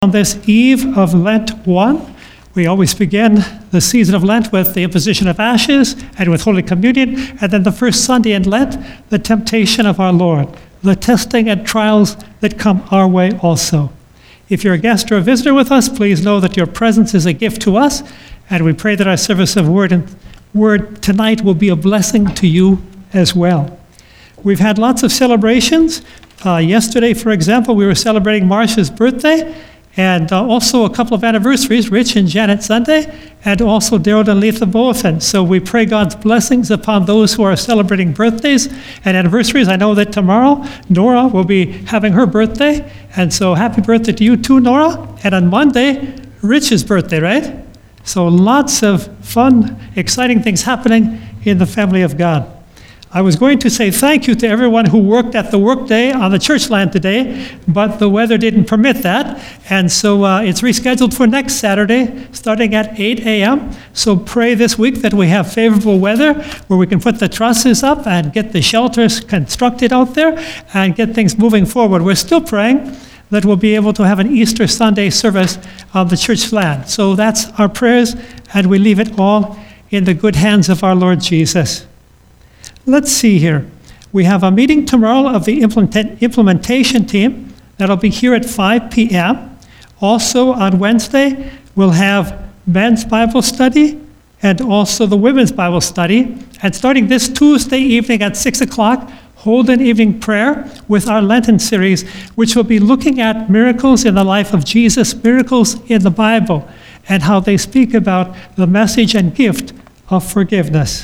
On this eve of Lent 1, we always begin the season of Lent with the imposition of ashes and with Holy Communion, and then the first Sunday in Lent, the temptation of our Lord, the testing and trials that come our way also. If you're a guest or a visitor with us, please know that your presence is a gift to us, and we pray that our service of word tonight will be a blessing to you as well. We've had lots of celebrations. Yesterday, for example, we were celebrating Marcia's birthday, and also a couple of anniversaries, Rich and Janet Sunday, and also Daryl and Letha Boathen. So we pray God's blessings upon those who are celebrating birthdays and anniversaries. I know that tomorrow, Nora will be having her birthday, and so happy birthday to you too, Nora. And on Monday, Rich's birthday, right? So lots of fun, exciting things happening in the family of God. I was going to say thank you to everyone who worked at the workday on the church land today, but the weather didn't permit that, and so it's rescheduled for next Saturday, starting at 8 a.m. So pray this week that we have favorable weather where we can put the trusses up and get the shelters constructed out there and get things moving forward. We're still praying that we'll be able to have an Easter Sunday service on the church land. So that's our prayers, and we leave it all in the good hands of our Lord Jesus. Let's see here. We have a meeting tomorrow of the implementation team. That'll be here at 5 p.m. Also on Wednesday, we'll have men's Bible study and also the women's Bible study. And starting this Tuesday evening at 6 o'clock, hold an evening prayer with our Lenten series, which will be looking at miracles in the life of Jesus, miracles in the Bible, and how they speak about the message and gift of forgiveness.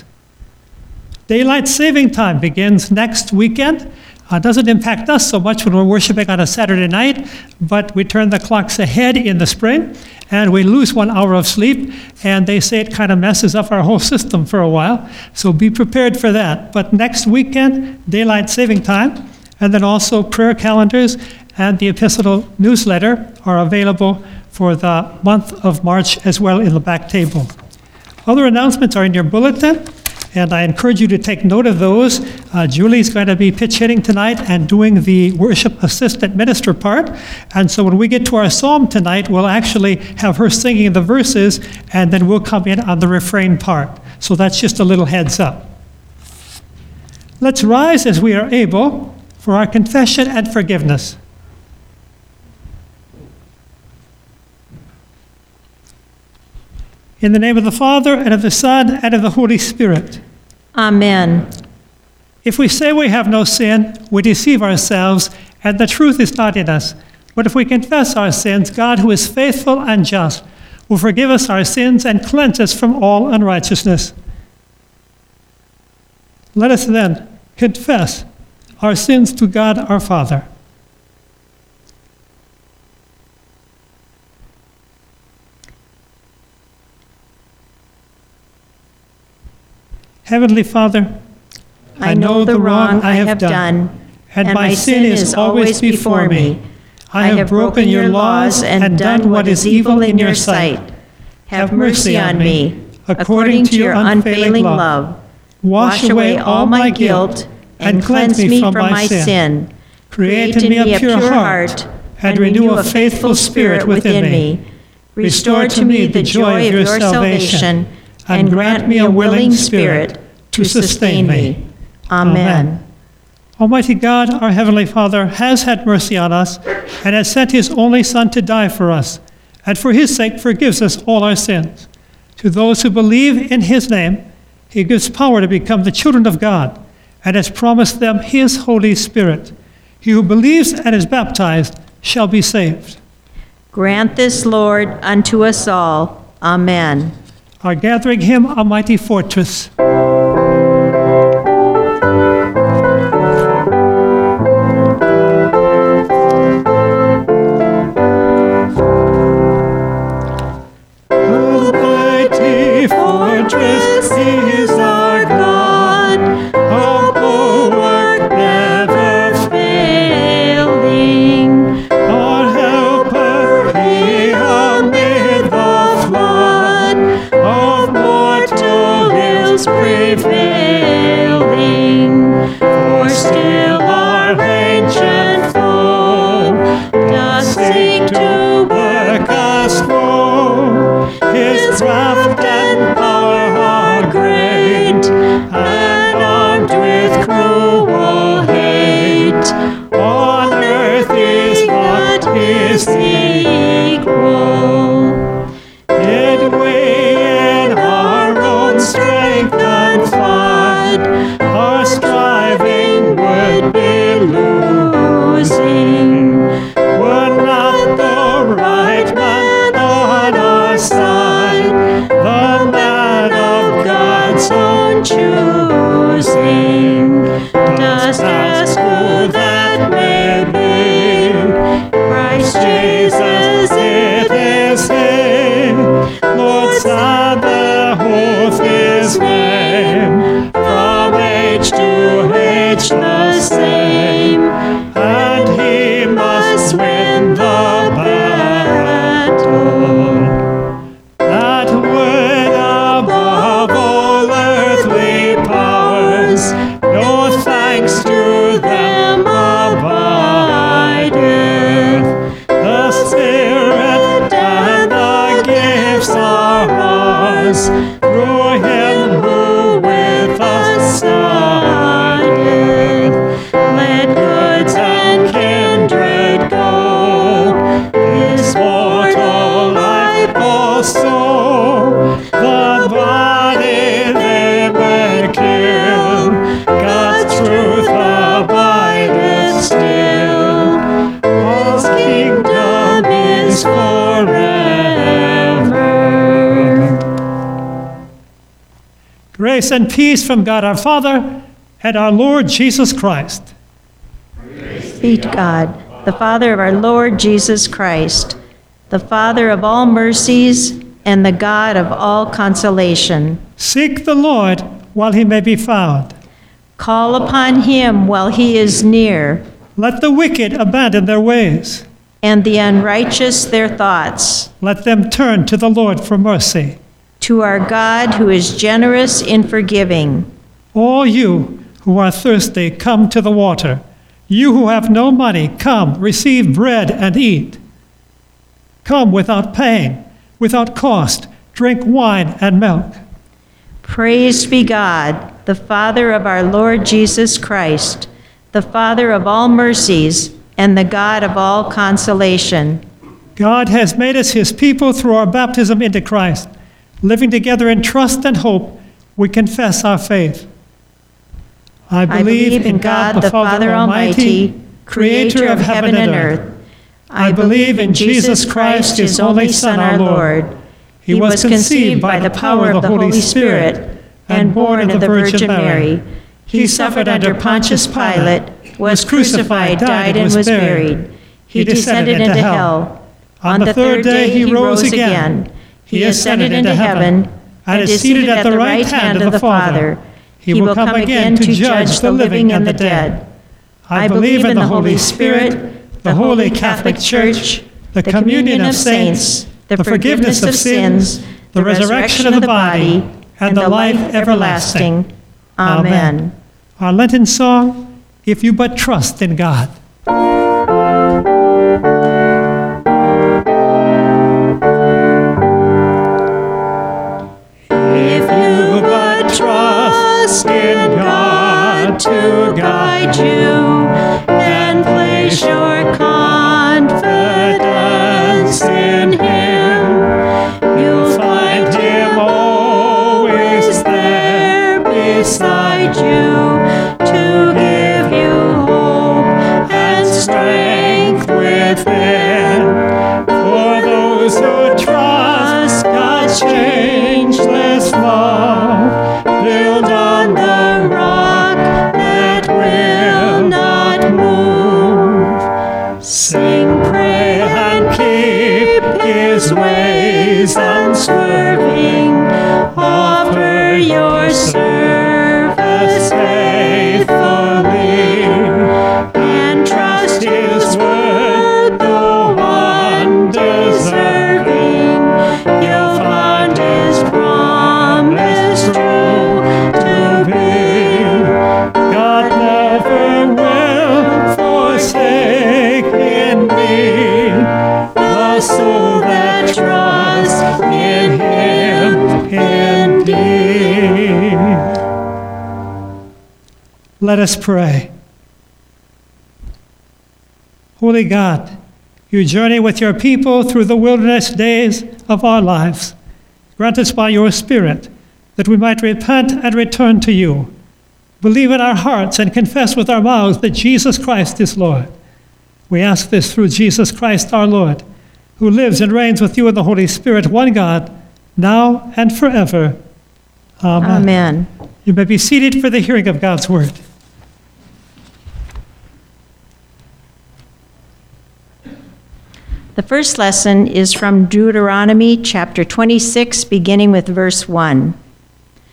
Daylight saving time begins next weekend. Doesn't impact us so much when we're worshiping on a Saturday night, but we turn the clocks ahead in the spring, and we lose 1 hour of sleep, and they say it kind of messes up our whole system for a while, so be prepared for that. But next weekend, daylight saving time, and then also prayer calendars and the epistle newsletter are available for the month of March as well in the back table. Other announcements are in your bulletin, and I encourage you to take note of those. Julie's going to be pitch hitting tonight and doing the worship assistant minister part. And so when we get to our psalm tonight, we'll actually have her singing the verses, and then we'll come in on the refrain part. So that's just a little heads up. Let's rise as we are able for our confession and forgiveness. In the name of the Father, and of the Son, and of the Holy Spirit. Amen. If we say we have no sin, we deceive ourselves, and the truth is not in us. But if we confess our sins, God, who is faithful and just, will forgive us our sins and cleanse us from all unrighteousness. Let us then confess our sins to God our Father. Heavenly Father, I know the wrong I have done, and my sin is always before me. I have broken your laws and done what is evil in your sight. Have mercy on me, according to your unfailing love. Wash away all my guilt and cleanse me from my sin. Create in me a pure heart and renew a faithful spirit within me. Restore to me the joy of your salvation, and grant me a willing spirit to sustain me. Amen. Almighty God, our Heavenly Father, has had mercy on us and has sent his only Son to die for us, and for his sake forgives us all our sins. To those who believe in his name, he gives power to become the children of God, and has promised them his Holy Spirit. He who believes and is baptized shall be saved. Grant this, Lord, unto us all. Amen. Our gathering hymn, A Mighty Fortress. Still our ancient foe does seek to work. his name, from age to age the same, and he must win the battle. That word above all earthly powers, no thanks to them abideth. The Spirit and the gifts are ours, through him who with us sideth. Let goods and kindred go, this mortal life also, the body they may kill, God's truth abideth still, his kingdom is forever. Grace and peace from God our Father and our Lord Jesus Christ. Be to God, the Father of our Lord Jesus Christ, the Father of all mercies and the God of all consolation. Seek the Lord while he may be found. Call upon him while he is near, Let the wicked abandon their ways. and the unrighteous their thoughts. Let them turn to the Lord for mercy. To our God who is generous in forgiving. All you who are thirsty, come to the water. You who have no money, come, receive bread and eat. Come without paying, without cost, drink wine and milk. Praised be God, the Father of our Lord Jesus Christ, the Father of all mercies and the God of all consolation. God has made us his people through our baptism into Christ. Living together in trust and hope, we confess our faith. I believe in God the Father Almighty, creator of heaven and earth. I believe in Jesus Christ, his only Son, our Lord. He was conceived by the power of the Holy Spirit and born of the Virgin Mary. He suffered under Pontius Pilate, was crucified, died, and was buried. He descended into hell. On the third day he rose again. He ascended into heaven and is seated at the right hand of the Father. He will come again to judge the living and the dead. I believe in the Holy Spirit, the Holy Catholic Church, the communion of saints, the forgiveness of sins, the resurrection of the body, and the life everlasting. Amen. Our Lenten song, If You But Trust in God. If you but trust in God to guide you and place your confidence in Him, you'll find Him always there beside you to give you hope and strength within. For those who trust God's changeless love, build on the rock that will not move. Sing, pray, and keep His ways unswerving. Offer your service faithfully, and trust His word, though undeserving. You'll find His promise true to be. God never will forsake in me the soul that trusts in Him indeed. Let us pray. Holy God, you journey with your people through the wilderness days of our lives. Grant us by your Spirit that we might repent and return to you, believe in our hearts and confess with our mouths that Jesus Christ is Lord. We ask this through Jesus Christ our Lord, who lives and reigns with you in the Holy Spirit, one God, now and forever. Amen. Amen. You may be seated for the hearing of God's word. The first lesson is from Deuteronomy chapter 26, beginning with verse 1.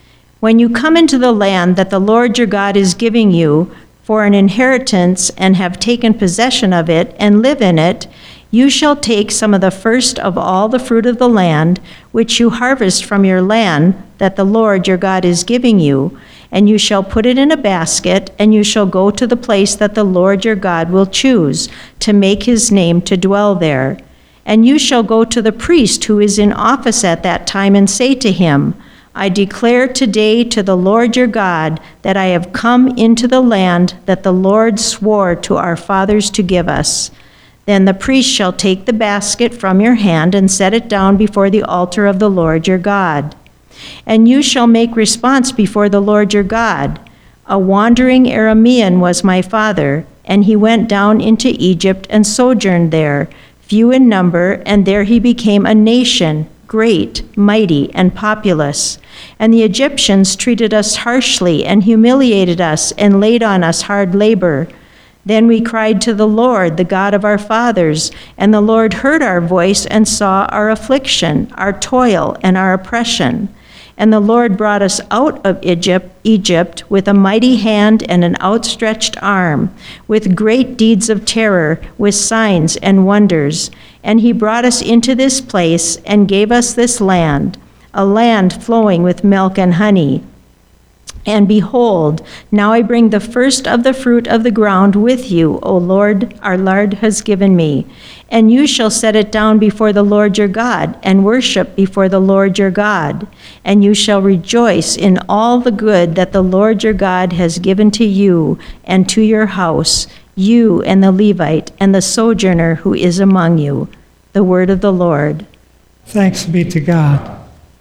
When you come into the land that the Lord your God is giving you for an inheritance and have taken possession of it and live in it, you shall take some of the first of all the fruit of the land, which you harvest from your land that the Lord your God is giving you, and you shall put it in a basket, and you shall go to the place that the Lord your God will choose to make his name to dwell there. And you shall go to the priest who is in office at that time and say to him, I declare today to the Lord your God that I have come into the land that the Lord swore to our fathers to give us. Then the priest shall take the basket from your hand and set it down before the altar of the Lord your God. And you shall make response before the Lord your God. A wandering Aramean was my father, and he went down into Egypt and sojourned there, few in number, and there he became a nation, great, mighty, and populous. And the Egyptians treated us harshly and humiliated us and laid on us hard labor. Then we cried to the Lord, the God of our fathers, and the Lord heard our voice and saw our affliction, our toil, and our oppression. And the Lord brought us out of Egypt with a mighty hand and an outstretched arm, with great deeds of terror, with signs and wonders. And he brought us into this place and gave us this land, a land flowing with milk and honey. And behold, now I bring the first of the fruit of the ground with you, O Lord, our Lord has given me. And you shall set it down before the Lord your God, and worship before the Lord your God. And you shall rejoice in all the good that the Lord your God has given to you and to your house, you and the Levite and the sojourner who is among you. The word of the Lord. Thanks be to God.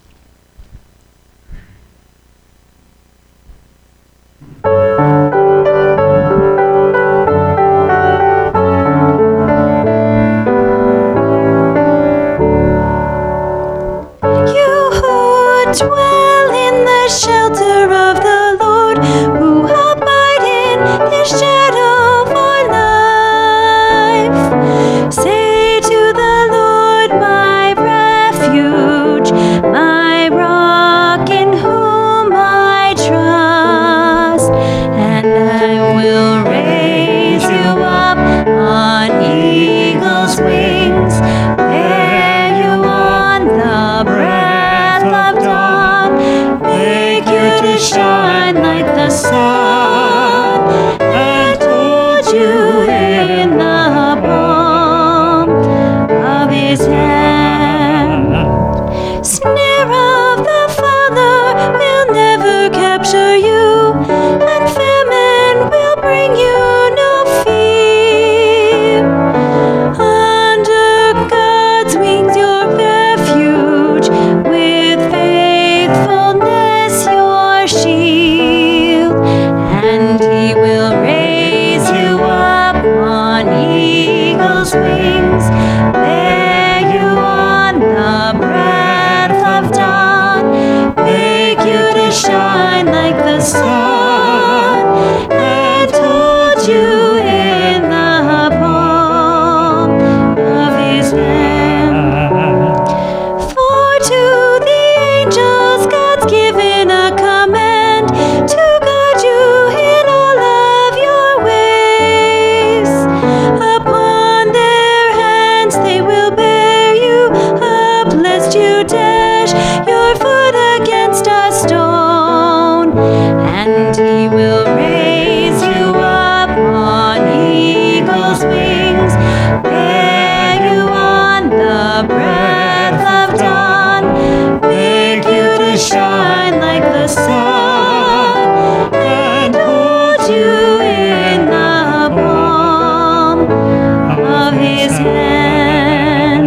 Dwell in the shelter of the Lord, who abide in the shadow of our life. Say to the Lord, my refuge, my rock in whom I trust, and I will raise you up on eagle's wings, bear you on the breath of dawn, make you to shine like the sun, and hold you in the palm of his hand. Snare of the Father will never capture you, and famine will bring you no fear. Under God's wings your refuge, with faithfulness your shield, and he will raise you up on eagle's wings, bear you on the breath of dawn, make you to shine like the sun, and hold you in the palm of his hand. For to the angels God's given a command to guard you in all of your ways. Upon their hands they will bear you up, lest you dash your foot against a stone. And he will raise you up on eagle's wings, bear you on the breath of dawn, make you to shine like the sun, and hold you in the palm of his hand.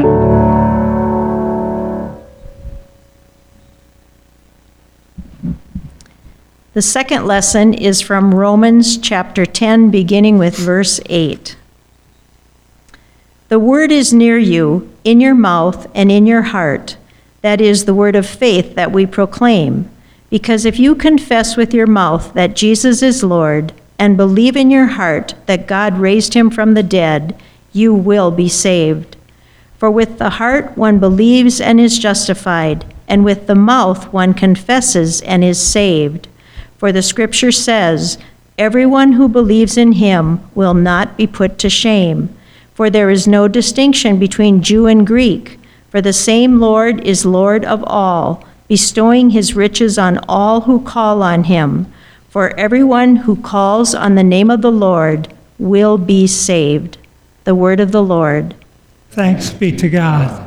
The second lesson is from Romans chapter 10, beginning with verse 8. The word is near you, in your mouth and in your heart. That is the word of faith that we proclaim. Because if you confess with your mouth that Jesus is Lord, and believe in your heart that God raised him from the dead, you will be saved. For with the heart one believes and is justified, and with the mouth one confesses and is saved. For the scripture says, everyone who believes in him will not be put to shame. For there is no distinction between Jew and Greek, for the same Lord is Lord of all, bestowing his riches on all who call on him. For everyone who calls on the name of the Lord will be saved. The word of the Lord. Thanks be to God.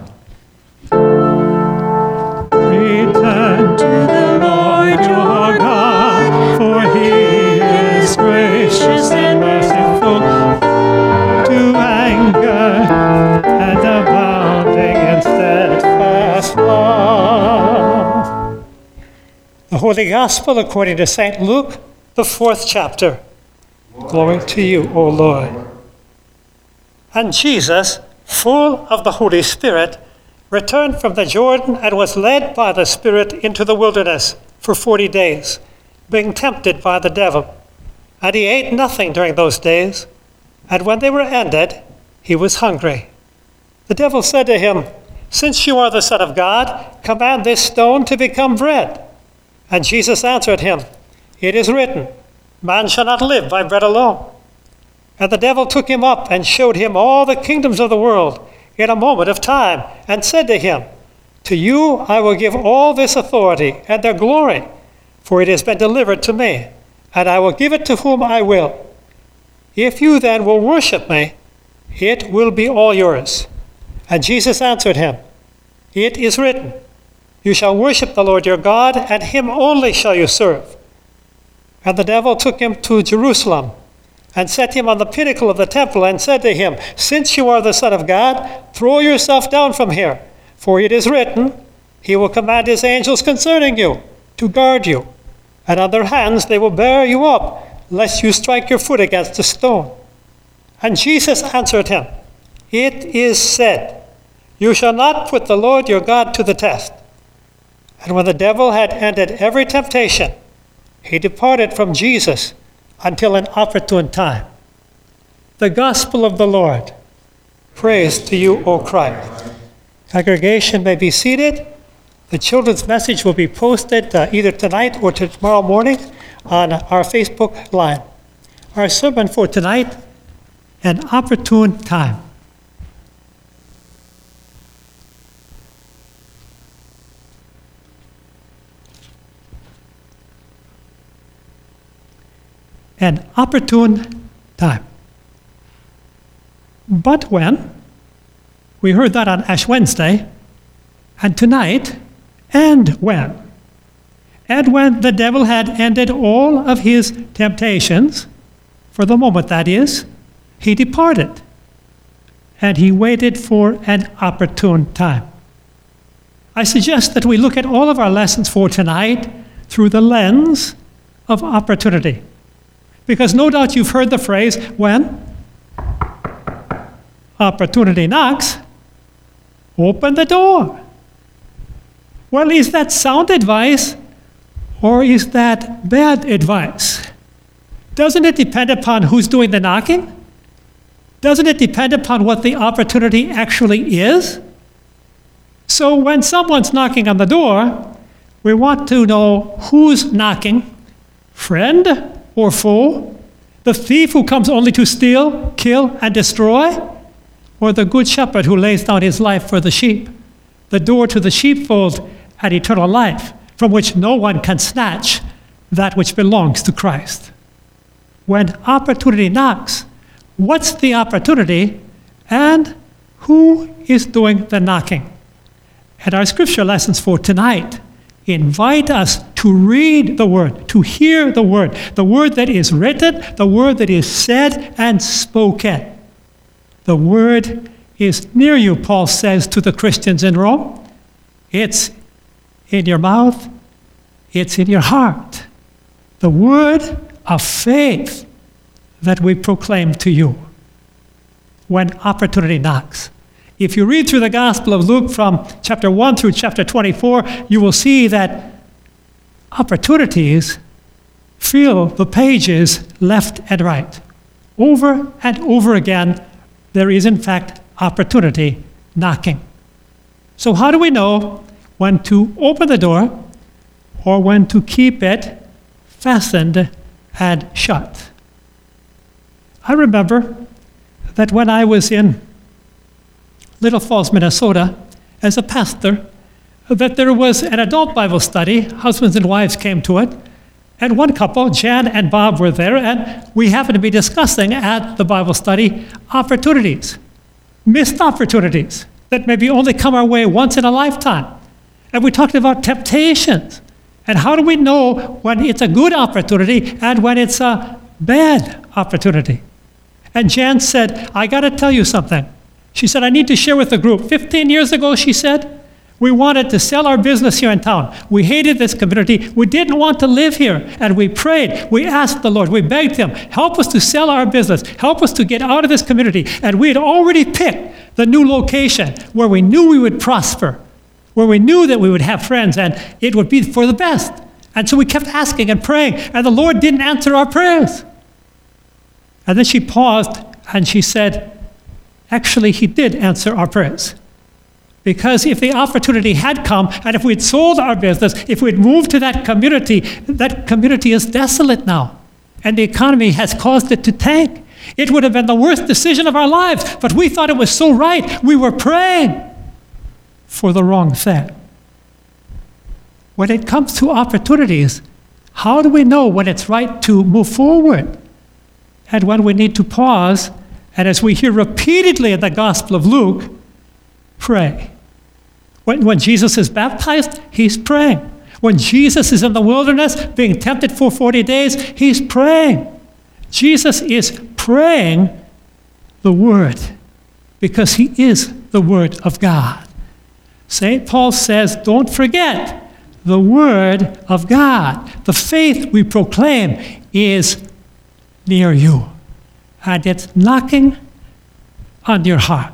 Return to the Lord your God, for he is gracious and merciful, to anger and abounding in steadfast love. The Holy Gospel according to St. Luke, the 4th chapter. Glory to you, O Lord. And Jesus, full of the Holy Spirit, returned from the Jordan and was led by the Spirit into the wilderness for 40 days, being tempted by the devil. And he ate nothing during those days, and when they were ended, he was hungry. The devil said to him, "Since you are the Son of God, command this stone to become bread." And Jesus answered him, "It is written, man shall not live by bread alone." And the devil took him up and showed him all the kingdoms of the world in a moment of time, and said to him, "To you I will give all this authority and their glory, for it has been delivered to me, and I will give it to whom I will. If you then will worship me, it will be all yours." And Jesus answered him, "It is written, you shall worship the Lord your God, and him only shall you serve." And the devil took him to Jerusalem, and set him on the pinnacle of the temple, and said to him, "Since you are the Son of God, throw yourself down from here, for it is written, he will command his angels concerning you, to guard you, and on their hands they will bear you up, lest you strike your foot against a stone." And Jesus answered him, "It is said, you shall not put the Lord your God to the test." And when the devil had ended every temptation, he departed from Jesus until an opportune time. The Gospel of the Lord. Praise to you, O Christ. Congregation may be seated. The children's message will be posted either tonight or tomorrow morning on our Facebook line. Our sermon for tonight, an opportune time. An opportune time. But when? We heard that on Ash Wednesday, and tonight, and when? And when the devil had ended all of his temptations, for the moment that is, he departed, and he waited for an opportune time. I suggest that we look at all of our lessons for tonight through the lens of opportunity. Because no doubt you've heard the phrase, when opportunity knocks, open the door. Well, is that sound advice or is that bad advice? Doesn't it depend upon who's doing the knocking? Doesn't it depend upon what the opportunity actually is? So when someone's knocking on the door, we want to know who's knocking, friend or foe, the thief who comes only to steal, kill, and destroy, or the good shepherd who lays down his life for the sheep, the door to the sheepfold and eternal life, from which no one can snatch that which belongs to Christ. When opportunity knocks, what's the opportunity and who is doing the knocking? And our scripture lessons for tonight invite us to read the word, to hear the word that is written, the word that is said and spoken. The word is near you, Paul says to the Christians in Rome. It's in your mouth, it's in your heart. The word of faith that we proclaim to you when opportunity knocks. If you read through the Gospel of Luke from chapter 1 through chapter 24, you will see that opportunities fill the pages left and right. Over and over again, there is in fact opportunity knocking. So how do we know when to open the door or when to keep it fastened and shut. I remember that when I was in Little Falls, Minnesota, as a pastor, that there was an adult Bible study. Husbands and wives came to it. And one couple, Jan and Bob, were there, and we happened to be discussing at the Bible study opportunities, missed opportunities that maybe only come our way once in a lifetime. And we talked about temptations. And how do we know when it's a good opportunity and when it's a bad opportunity? And Jan said, I got to tell you something. She said, I need to share with the group. 15 years ago, she said, we wanted to sell our business here in town. We hated this community. We didn't want to live here. And we prayed. We asked the Lord. We begged Him, help us to sell our business. Help us to get out of this community. And we had already picked the new location where we knew we would prosper, where we knew that we would have friends and it would be for the best. And so we kept asking and praying. And the Lord didn't answer our prayers. And then she paused and she said, actually, He did answer our prayers. Because if the opportunity had come, and if we'd sold our business, if we'd moved to that community is desolate now. And the economy has caused it to tank. It would have been the worst decision of our lives, but we thought it was so right. We were praying for the wrong thing. When it comes to opportunities, how do we know when it's right to move forward and when we need to pause? And as we hear repeatedly in the Gospel of Luke, pray. When Jesus is baptized, He's praying. When Jesus is in the wilderness being tempted for 40 days, He's praying. Jesus is praying the Word because He is the Word of God. St. Paul says, don't forget the Word of God. The faith we proclaim is near you, and it's knocking on your heart.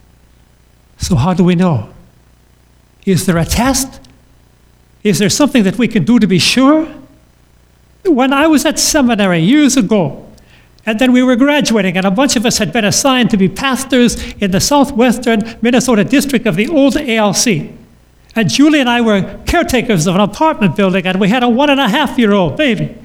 So how do we know? Is there a test? Is there something that we can do to be sure? When I was at seminary years ago, and then we were graduating, and a bunch of us had been assigned to be pastors in the southwestern Minnesota district of the old ALC. And Julie and I were caretakers of an apartment building, and we had a 1.5-year-old baby.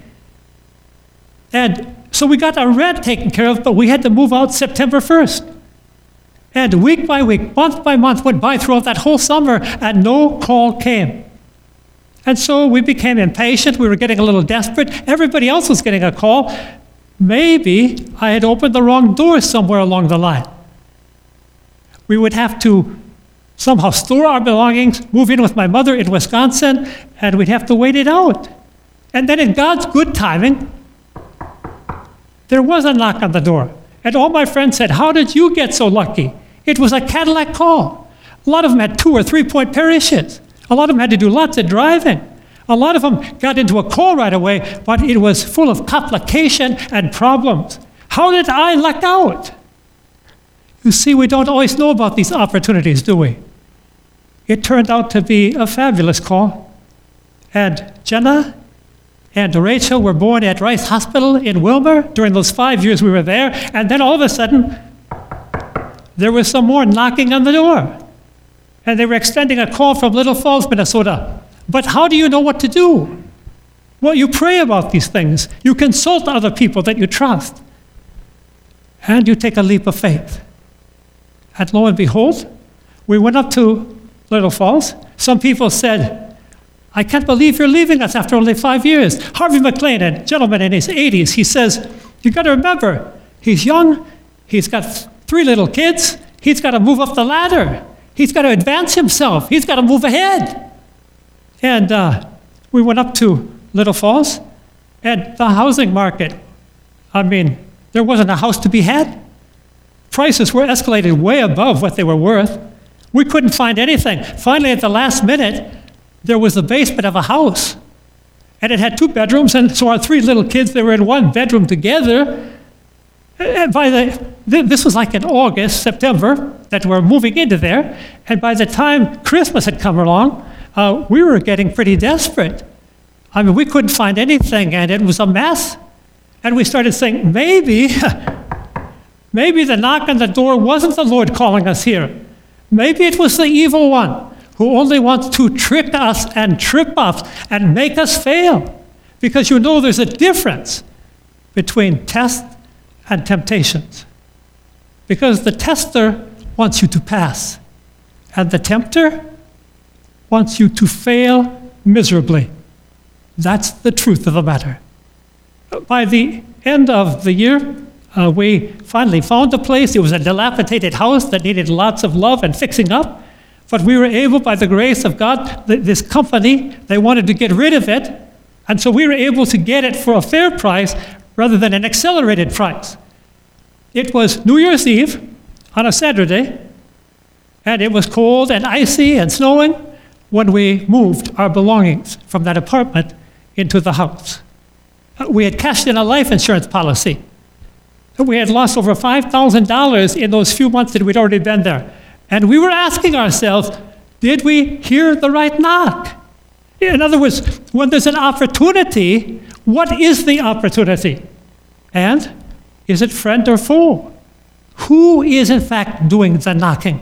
And so we got our rent taken care of, but we had to move out September 1st. And week by week, month by month went by throughout that whole summer, and no call came. And so we became impatient. We were getting a little desperate. Everybody else was getting a call. Maybe I had opened the wrong door somewhere along the line. We would have to somehow store our belongings, move in with my mother in Wisconsin, and we'd have to wait it out. And then in God's good timing, there was a knock on the door. And all my friends said, how did you get so lucky? It was a Cadillac call. A lot of them had 2 or 3 point parishes. A lot of them had to do lots of driving. A lot of them got into a call right away, but it was full of complication and problems. How did I luck out? You see, we don't always know about these opportunities, do we? It turned out to be a fabulous call. And Jenna and Rachel were born at Rice Hospital in Wilmer during those 5 years we were there. And then all of a sudden, there was some more knocking on the door. And they were extending a call from Little Falls, Minnesota. But how do you know what to do? Well, you pray about these things. You consult other people that you trust. And you take a leap of faith. And lo and behold, we went up to Little Falls. Some people said, I can't believe you're leaving us after only 5 years. Harvey McLean, a gentleman in his 80s, he says, you got to remember, he's young, he's got 3 little kids, he's got to move up the ladder, he's got to advance himself, he's got to move ahead. And we went up to Little Falls, and the housing market, I mean, there wasn't a house to be had. Prices were escalated way above what they were worth. We couldn't find anything. Finally, at the last minute, there was the basement of a house, and it had 2 bedrooms, and so our 3 little kids, they were in 1 bedroom together. And this was like in August, September, that we're moving into there, and by the time Christmas had come along, we were getting pretty desperate. I mean, we couldn't find anything, and it was a mess. And we started saying, maybe the knock on the door wasn't the Lord calling us here. Maybe it was the evil one who only wants to trick us and trip us and make us fail. Because you know there's a difference between tests and temptations. Because the tester wants you to pass, and the tempter wants you to fail miserably. That's the truth of the matter. By the end of the year, we finally found a place. It was a dilapidated house that needed lots of love and fixing up. But we were able, by the grace of God, this company, they wanted to get rid of it. And so we were able to get it for a fair price rather than an accelerated price. It was New Year's Eve on a Saturday, and it was cold and icy and snowing when we moved our belongings from that apartment into the house. We had cashed in a life insurance policy. We had lost over $5,000 in those few months that we'd already been there. And we were asking ourselves, did we hear the right knock? In other words, when there's an opportunity, what is the opportunity? And is it friend or foe? Who is in fact doing the knocking?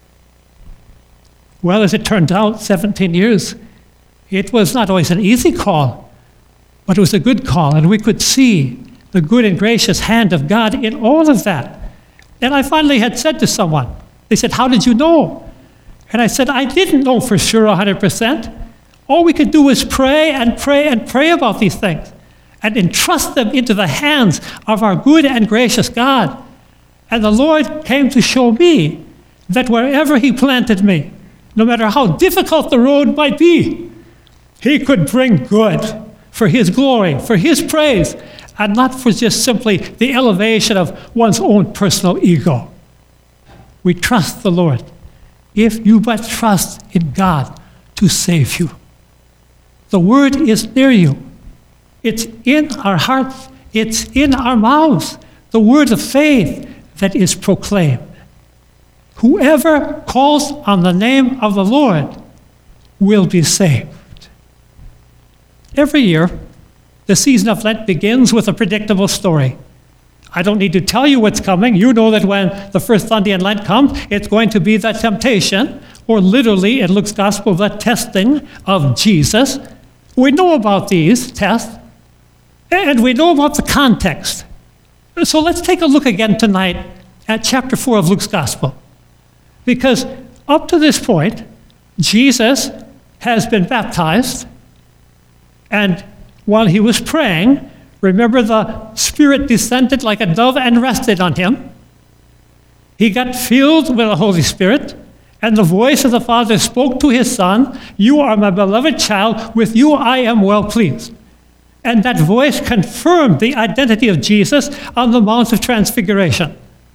Well, as it turned out, 17 years, it was not always an easy call, but it was a good call, and we could see the good and gracious hand of God in all of that. And I finally had said to someone, they said, how did you know? And I said, I didn't know for sure 100%. All we could do was pray and pray and pray about these things and entrust them into the hands of our good and gracious God. And the Lord came to show me that wherever He planted me, no matter how difficult the road might be, He could bring good for His glory, for His praise, and not for just simply the elevation of one's own personal ego. We trust the Lord. If you but trust in God to save you. The word is near you. It's in our hearts. It's in our mouths. The word of faith that is proclaimed. Whoever calls on the name of the Lord will be saved. Every year, the season of Lent begins with a predictable story. I don't need to tell you what's coming. You know that when the first Sunday in Lent comes, it's going to be the temptation, or literally in Luke's Gospel, the testing of Jesus. We know about these tests, and we know about the context. So let's take a look again tonight at chapter 4 of Luke's Gospel. Because up to this point, Jesus has been baptized, and while he was praying, remember the Spirit descended like a dove and rested on him. He got filled with the Holy Spirit, and the voice of the Father spoke to his Son, "You are my beloved child, with you I am well pleased." And that voice confirmed the identity of Jesus on the Mount of Transfiguration.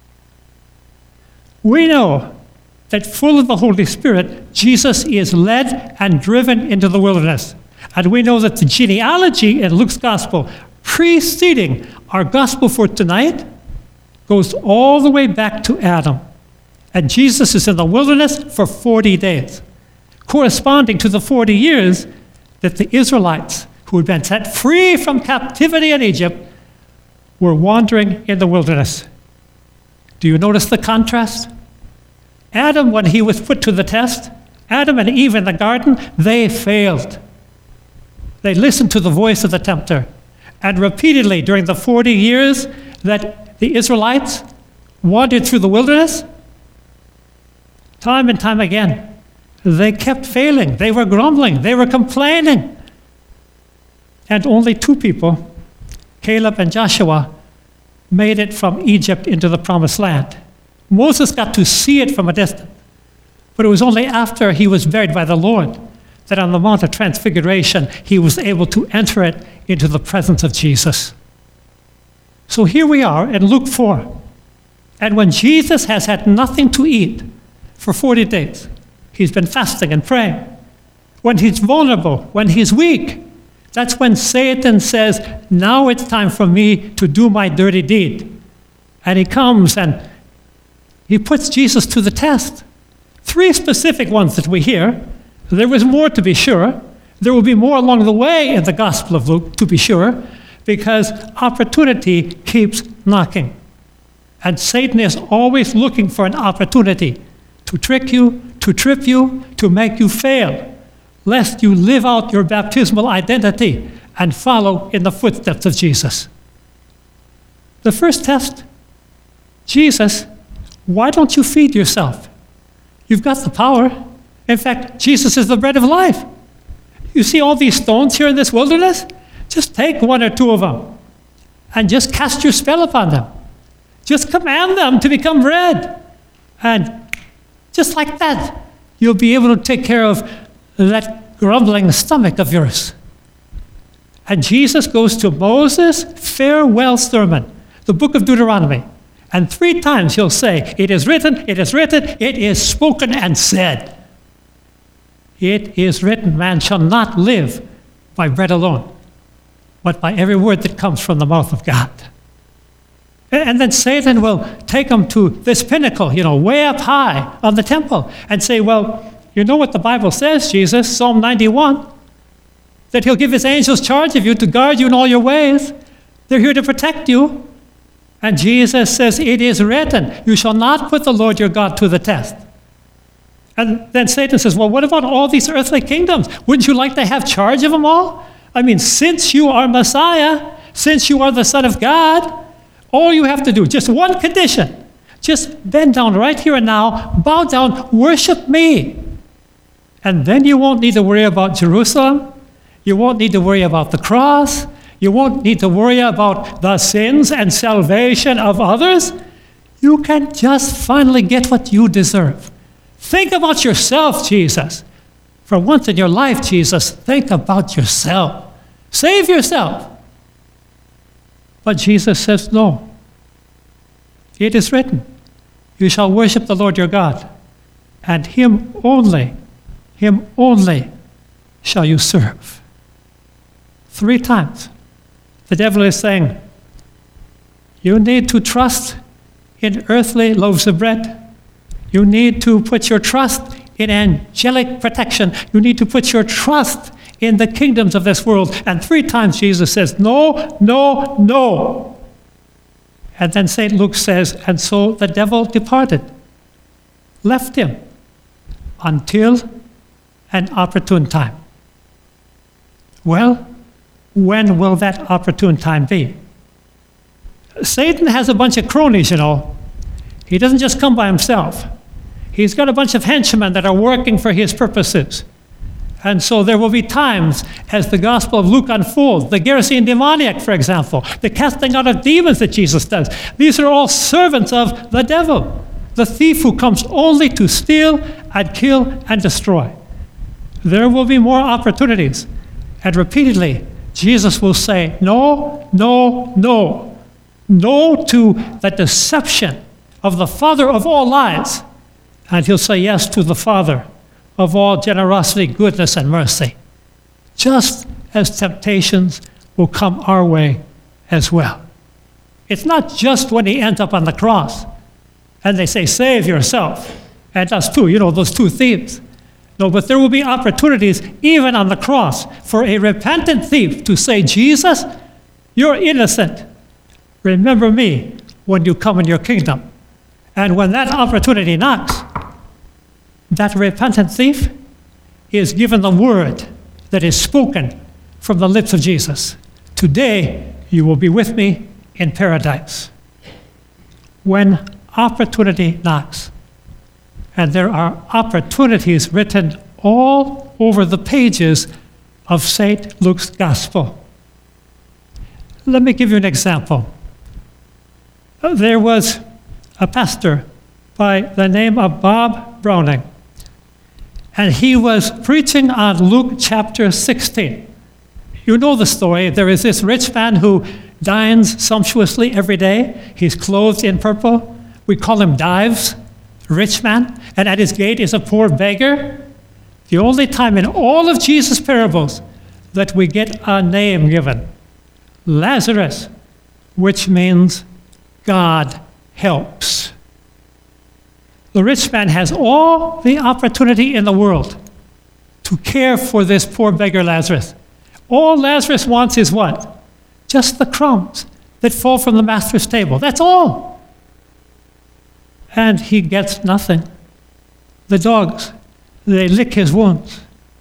We know that full of the Holy Spirit, Jesus is led and driven into the wilderness. And we know that the genealogy in Luke's Gospel, preceding our Gospel for tonight, goes all the way back to Adam. And Jesus is in the wilderness for 40 days, corresponding to the 40 years that the Israelites, who had been set free from captivity in Egypt, were wandering in the wilderness. Do you notice the contrast? Adam, when he was put to the test, Adam and Eve in the garden, they failed. They listened to the voice of the tempter. And repeatedly during the 40 years that the Israelites wandered through the wilderness, time and time again, they kept failing. They were grumbling. They were complaining. And only two people, Caleb and Joshua, made it from Egypt into the Promised Land. Moses got to see it from a distance. But it was only after he was buried by the Lord that on the Mount of Transfiguration, he was able to enter it into the presence of Jesus. So here we are in Luke 4. And when Jesus has had nothing to eat for 40 days, he's been fasting and praying. When he's vulnerable, when he's weak, that's when Satan says, now it's time for me to do my dirty deed. And he comes and he puts Jesus to the test. 3 specific ones that we hear. There was more, to be sure. There will be more along the way in the Gospel of Luke, to be sure, because opportunity keeps knocking. And Satan is always looking for an opportunity to trick you, to trip you, to make you fail, lest you live out your baptismal identity and follow in the footsteps of Jesus. The first test, Jesus, why don't you feed yourself? You've got the power. In fact, Jesus is the bread of life. You see all these stones here in this wilderness? Just take one or two of them and just cast your spell upon them. Just command them to become bread. And just like that, you'll be able to take care of that grumbling stomach of yours. And Jesus goes to Moses' farewell sermon, the book of Deuteronomy. And 3 times he'll say, it is written, it is written, it is spoken and said. It is written, man shall not live by bread alone, but by every word that comes from the mouth of God. And then Satan will take him to this pinnacle, way up high on the temple and say, well, you know what the Bible says, Jesus, Psalm 91, that he'll give his angels charge of you to guard you in all your ways. They're here to protect you. And Jesus says, it is written, you shall not put the Lord your God to the test. And then Satan says, well, what about all these earthly kingdoms? Wouldn't you like to have charge of them all? I mean, since you are Messiah, since you are the Son of God, all you have to do, just one condition, just bend down right here and now, bow down, worship me. And then you won't need to worry about Jerusalem. You won't need to worry about the cross. You won't need to worry about the sins and salvation of others. You can just finally get what you deserve. Think about yourself, Jesus. For once in your life, Jesus, think about yourself. Save yourself. But Jesus says, no. It is written, you shall worship the Lord your God, and him only shall you serve. 3 times. The devil is saying, you need to trust in earthly loaves of bread. You need to put your trust in angelic protection. You need to put your trust in the kingdoms of this world. And 3 times Jesus says, no, no, no. And then St. Luke says, and so the devil departed, left him until an opportune time. Well, when will that opportune time be? Satan has a bunch of cronies, He doesn't just come by himself. He's got a bunch of henchmen that are working for his purposes. And so there will be times as the Gospel of Luke unfolds, the Gerasene demoniac, for example, the casting out of demons that Jesus does. These are all servants of the devil, the thief who comes only to steal and kill and destroy. There will be more opportunities. And repeatedly, Jesus will say, no, no, no. No to the deception of the father of all lies. And he'll say yes to the Father of all generosity, goodness, and mercy. Just as temptations will come our way as well. It's not just when he ends up on the cross and they say, save yourself. And us too, those 2 thieves. No, but there will be opportunities even on the cross for a repentant thief to say, Jesus, you're innocent. Remember me when you come in your kingdom. And when that opportunity knocks, that repentant thief is given the word that is spoken from the lips of Jesus. Today, you will be with me in paradise. When opportunity knocks, and there are opportunities written all over the pages of St. Luke's Gospel. Let me give you an example. There was a pastor by the name of Bob Browning, and he was preaching on Luke chapter 16. You know the story. There is this rich man who dines sumptuously every day. He's clothed in purple. We call him Dives, rich man. And at his gate is a poor beggar. The only time in all of Jesus' parables that we get a name given, Lazarus, which means God helps. The rich man has all the opportunity in the world to care for this poor beggar Lazarus. All Lazarus wants is what? Just the crumbs that fall from the master's table. That's all. And he gets nothing. The dogs, they lick his wounds.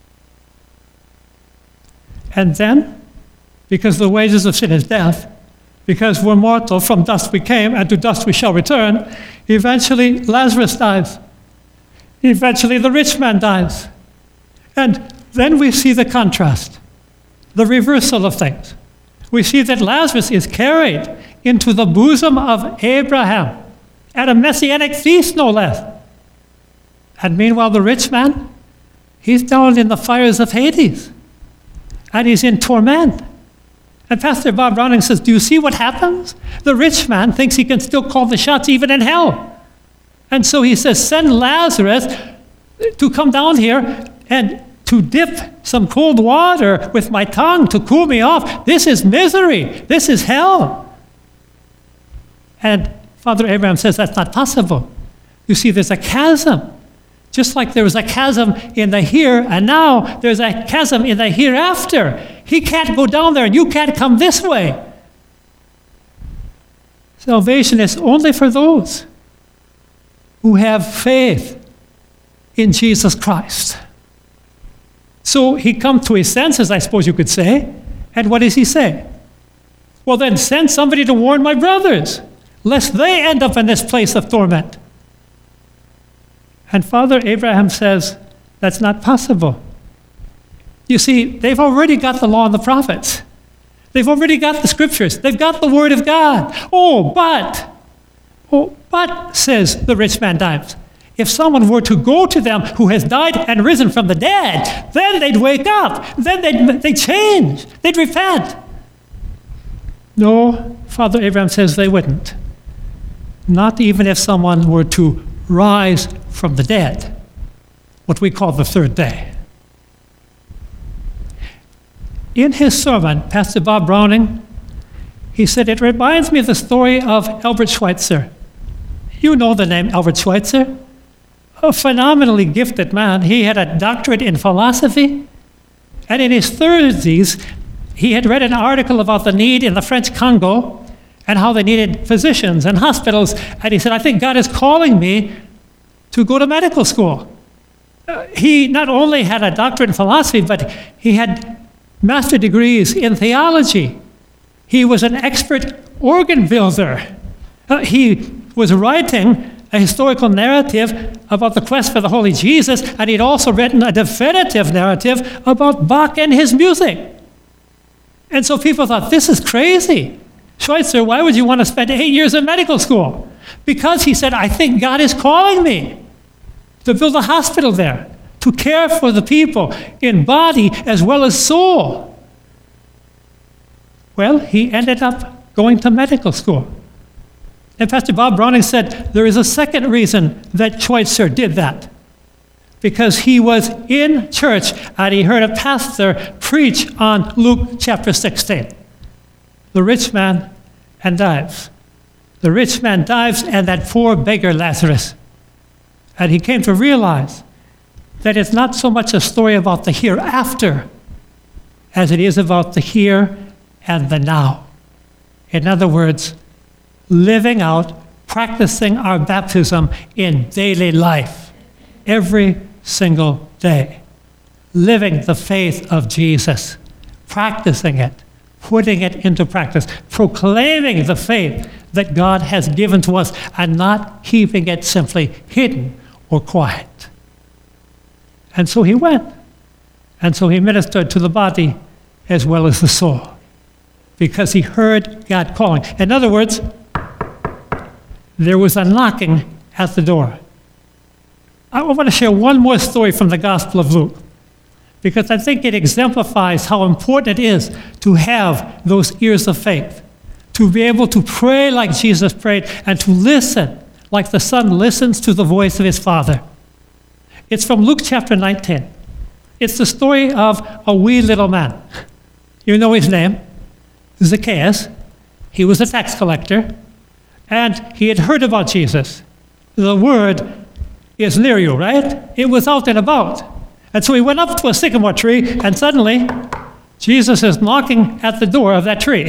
And then, because the wages of sin is death, because we're mortal, from dust we came, and to dust we shall return, eventually Lazarus dies. Eventually the rich man dies. And then we see the contrast, the reversal of things. We see that Lazarus is carried into the bosom of Abraham at a messianic feast, no less. And meanwhile, the rich man, he's down in the fires of Hades, and he's in torment. And Pastor Bob Browning says, do you see what happens? The rich man thinks he can still call the shots even in hell. And so he says, send Lazarus to come down here and to dip some cold water with my tongue to cool me off. This is misery. This is hell. And Father Abraham says that's not possible. You see, there's a chasm. Just like there was a chasm in the here and now, there's a chasm in the hereafter. He can't go down there and you can't come this way. Salvation is only for those who have faith in Jesus Christ. So he comes to his senses, I suppose you could say. And what does he say? Well, then send somebody to warn my brothers, lest they end up in this place of torment. And Father Abraham says, that's not possible. You see, they've already got the law and the prophets. They've already got the scriptures. They've got the word of God. But, says the rich man dies. If someone were to go to them who has died and risen from the dead, then they'd wake up. Then they'd change. They'd repent. No, Father Abraham says they wouldn't. Not even if someone were to rise from the dead, what we call the third day. In his sermon, Pastor Bob Browning, he said, it reminds me of the story of Albert Schweitzer. You know the name Albert Schweitzer. A phenomenally gifted man. He had a doctorate in philosophy, and in his 30s, he had read an article about the need in the French Congo and how they needed physicians and hospitals, and he said, I think God is calling me to go to medical school. He not only had a doctorate in philosophy, but he had master degrees in theology. He was an expert organ builder. He was writing a historical narrative about the quest for the Holy Jesus, and he'd also written a definitive narrative about Bach and his music. And so people thought, this is crazy. Schweitzer, why would you want to spend 8 years in medical school? Because he said, I think God is calling me to build a hospital there, to care for the people in body as well as soul. Well, he ended up going to medical school. And Pastor Bob Browning said there is a second reason that Schweitzer did that. Because he was in church and he heard a pastor preach on Luke chapter 16. The rich man and dives. The rich man dives and that poor beggar Lazarus. And he came to realize that it's not so much a story about the hereafter as it is about the here and the now. In other words, living out, practicing our baptism in daily life, every single day. Living the faith of Jesus, practicing it, putting it into practice, proclaiming the faith that God has given to us and not keeping it simply hidden or quiet. And so he went. And so he ministered to the body as well as the soul because he heard God calling. In other words, there was a knocking at the door. I want to share one more story from the Gospel of Luke because I think it exemplifies how important it is to have those ears of faith, to be able to pray like Jesus prayed and to listen like the Son listens to the voice of his Father. It's from Luke chapter 19. It's the story of a wee little man. You know his name, Zacchaeus. He was a tax collector. And he had heard about Jesus. The word is near you, right? It was out and about. And so he went up to a sycamore tree, and suddenly, Jesus is knocking at the door of that tree.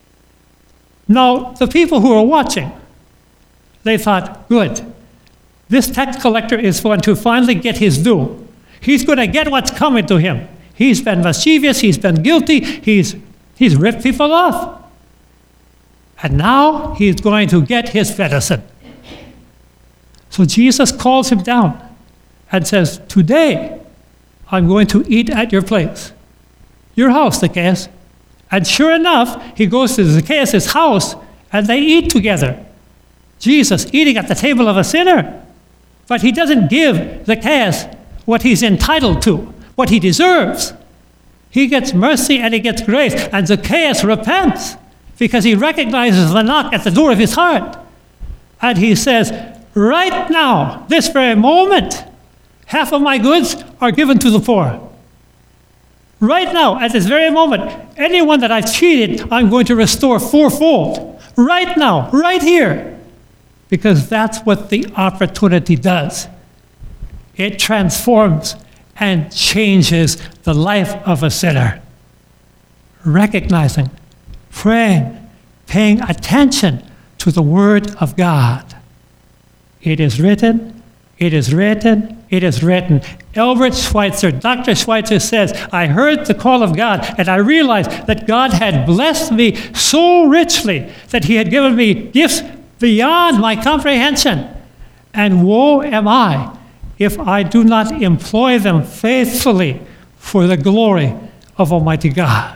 Now, the people who were watching, they thought, good. This tax collector is going to finally get his due. He's going to get what's coming to him. He's been mischievous, he's been guilty, he's ripped people off. And now he's going to get his venison. So Jesus calls him down and says, today I'm going to eat at your place, your house, Zacchaeus. And sure enough, he goes to Zacchaeus' house and they eat together. Jesus eating at the table of a sinner. But he doesn't give Zacchaeus what he's entitled to, what he deserves. He gets mercy and he gets grace. And Zacchaeus repents because he recognizes the knock at the door of his heart. And he says, right now, this very moment, half of my goods are given to the poor. Right now, at this very moment, anyone that I've cheated, I'm going to restore fourfold. Right now, right here. Because that's what the opportunity does. It transforms and changes the life of a sinner. Recognizing, praying, paying attention to the Word of God. It is written, it is written, it is written. Albert Schweitzer, Dr. Schweitzer says, I heard the call of God and I realized that God had blessed me so richly that he had given me gifts beyond my comprehension. And woe am I if I do not employ them faithfully for the glory of Almighty God.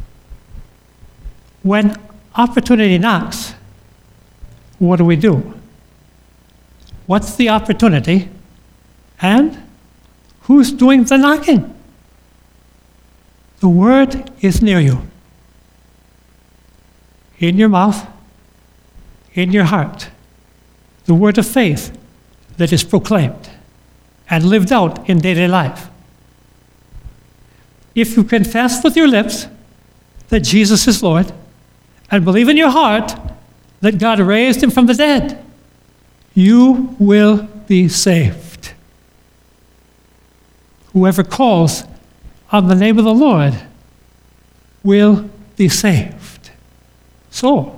When opportunity knocks, what do? What's the opportunity? And who's doing the knocking? The word is near you. In your mouth, in your heart. The word of faith that is proclaimed and lived out in daily life. If you confess with your lips that Jesus is Lord and believe in your heart that God raised him from the dead, you will be saved. Whoever calls on the name of the Lord will be saved. So,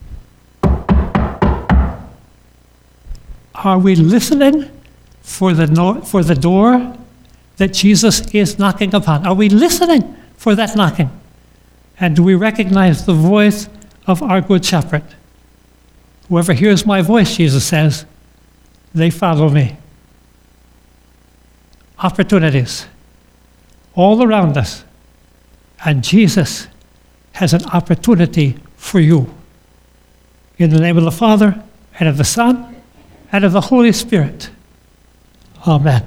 are we listening for the door that Jesus is knocking upon? Are we listening for that knocking? And do we recognize the voice of our good shepherd? Whoever hears my voice, Jesus says, they follow me. Opportunities all around us. And Jesus has an opportunity for you. In the name of the Father, and of the Son, and of the Holy Spirit. Amen.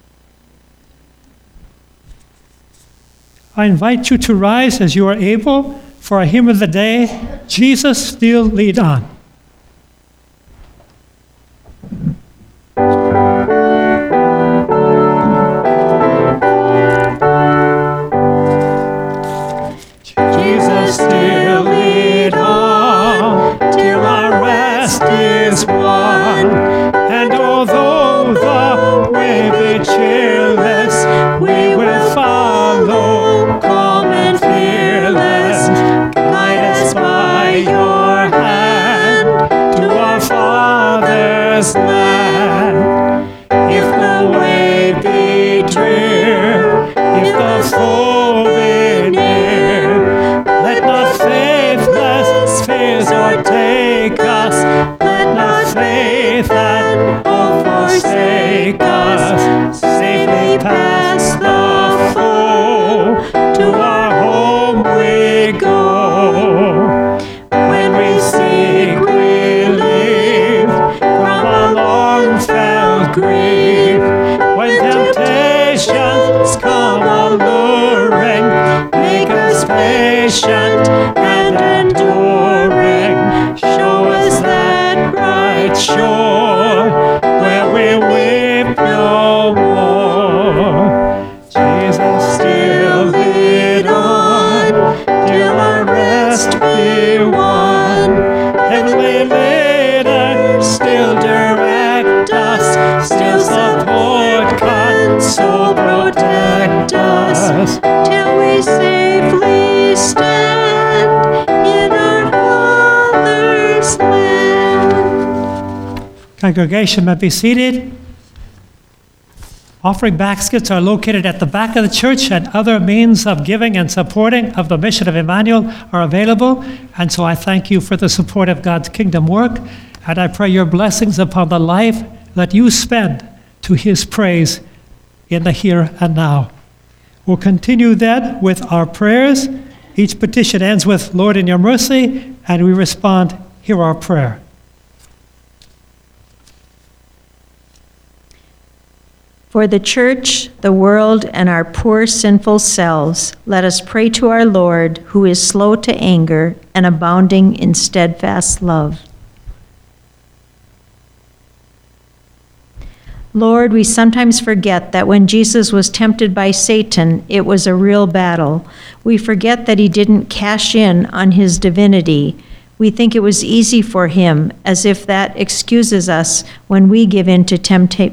I invite you to rise as you are able for our hymn of the day, Jesus Still Lead On. Jesus still lead on till our rest is won. And although the way be cheerless, we will follow, calm and fearless. Guide us by your hand to our Father's land. If the way be drear, if the foe be near, let not faithless fears o'ertake us. Let not faith and hope forsake us. Safely past the foe, to our home we go. When we seek relief from a long-felt grief, when temptations come alluring, make us patient and enduring. Show us that bright shore where we weep no more. Jesus still lead on till our rest be won. Heavenly leader, still direct us, still support, console, protect us, till we safely stand in our Father's land. Congregation may be seated. Offering baskets are located at the back of the church, and other means of giving and supporting of the mission of Emmanuel are available. And so I thank you for the support of God's kingdom work, and I pray your blessings upon the life that you spend to his praise in the here and now. We'll continue then with our prayers. Each petition ends with, Lord, in your mercy, and we respond, hear our prayer. For the church, the world, and our poor sinful selves, let us pray to our Lord, who is slow to anger and abounding in steadfast love. Lord, we sometimes forget that when Jesus was tempted by Satan, it was a real battle. We forget that he didn't cash in on his divinity. We think it was easy for him, as if that excuses us when we give in to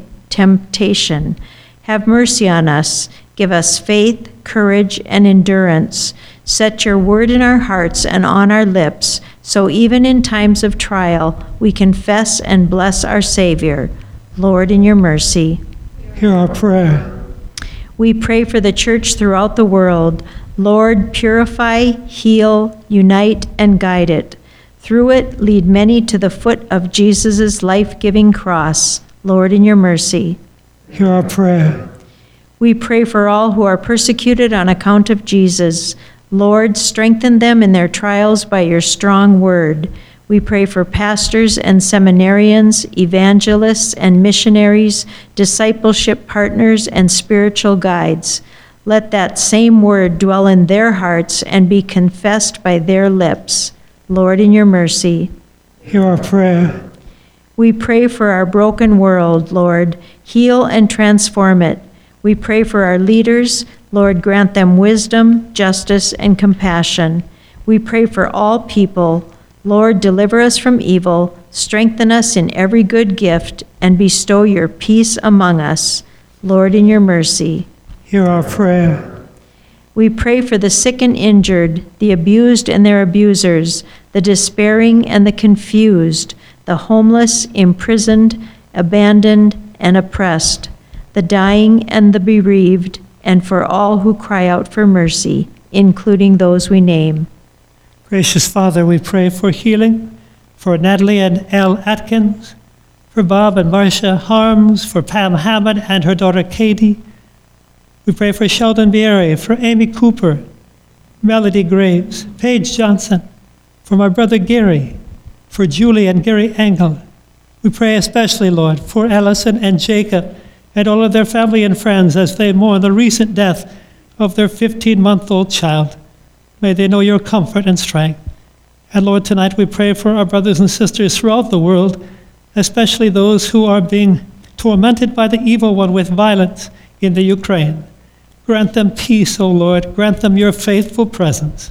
temptation. Have mercy on us. Give us faith, courage, and endurance. Set your word in our hearts and on our lips, so even in times of trial, we confess and bless our Savior. Lord, in your mercy. Hear our prayer. We pray for the church throughout the world. Lord, purify, heal, unite, and guide it. Through it, lead many to the foot of Jesus' life-giving cross. Lord, in your mercy. Hear our prayer. We pray for all who are persecuted on account of Jesus. Lord, strengthen them in their trials by your strong word. We pray for pastors and seminarians, evangelists and missionaries, discipleship partners and spiritual guides. Let that same word dwell in their hearts and be confessed by their lips. Lord, in your mercy. Hear our prayer. We pray for our broken world, Lord. Heal and transform it. We pray for our leaders. Lord, grant them wisdom, justice, and compassion. We pray for all people. Lord, deliver us from evil, strengthen us in every good gift, and bestow your peace among us. Lord, in your mercy. Hear our prayer. We pray for the sick and injured, the abused and their abusers, the despairing and the confused, the homeless, imprisoned, abandoned, and oppressed, the dying and the bereaved, and for all who cry out for mercy, including those we name. Gracious Father, we pray for healing for Natalie and Elle Atkins, for Bob and Marcia Harms, for Pam Hammond and her daughter Katie. We pray for Sheldon Bierry, for Amy Cooper, Melody Graves, Paige Johnson, for my brother Gary, for Julie and Gary Engel. We pray especially, Lord, for Ellison and Jacob and all of their family and friends as they mourn the recent death of their 15-month-old child. May they know your comfort and strength. And Lord, tonight we pray for our brothers and sisters throughout the world, especially those who are being tormented by the evil one with violence in the Ukraine. Grant them peace, O Lord. Grant them your faithful presence.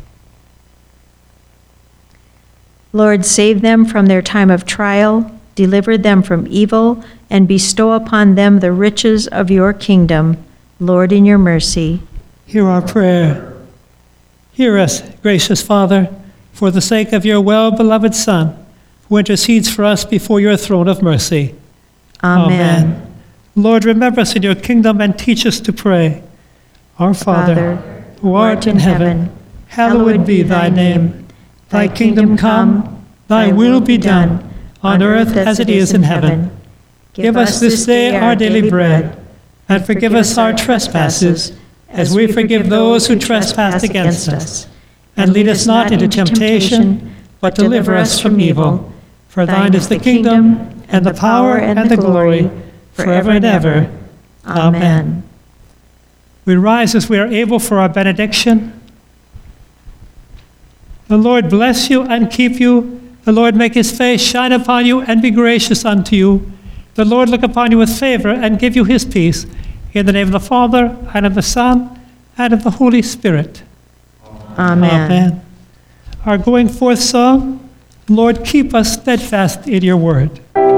Lord, save them from their time of trial, deliver them from evil, and bestow upon them the riches of your kingdom. Lord, in your mercy. Hear our prayer. Hear us, gracious Father, for the sake of your well-beloved Son, who intercedes for us before your throne of mercy. Amen. Lord, remember us in your kingdom and teach us to pray. Our Father, who art in heaven, hallowed be thy name. Thy kingdom come, thy will be done, on earth as it is in heaven. Give us this day our daily bread, and forgive us our trespasses, as we forgive those who trespass against us. And lead us not into temptation, but deliver us from evil. For thine is the kingdom, and the power, and the glory, forever and ever. Amen. We rise as we are able for our benediction. The Lord bless you and keep you. The Lord make his face shine upon you and be gracious unto you. The Lord look upon you with favor and give you his peace. In the name of the Father, and of the Son, and of the Holy Spirit. Amen. Amen. Our going forth song, Lord, keep us steadfast in your word.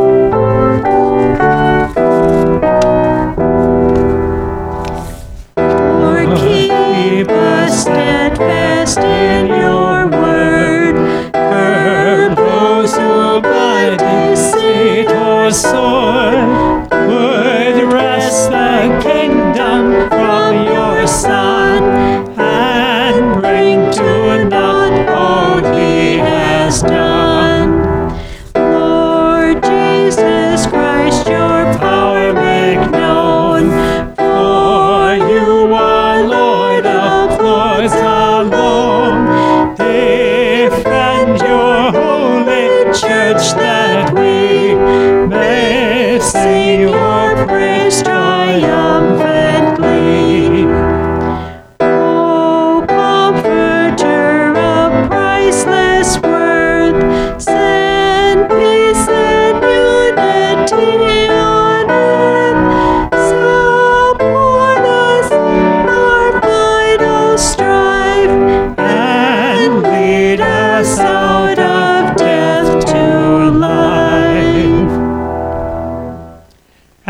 Lord, keep us steadfast in your word. Curb those who by deceit or so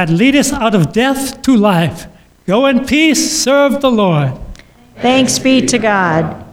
God lead us out of death to life. Go in peace, serve the Lord. Thanks be to God.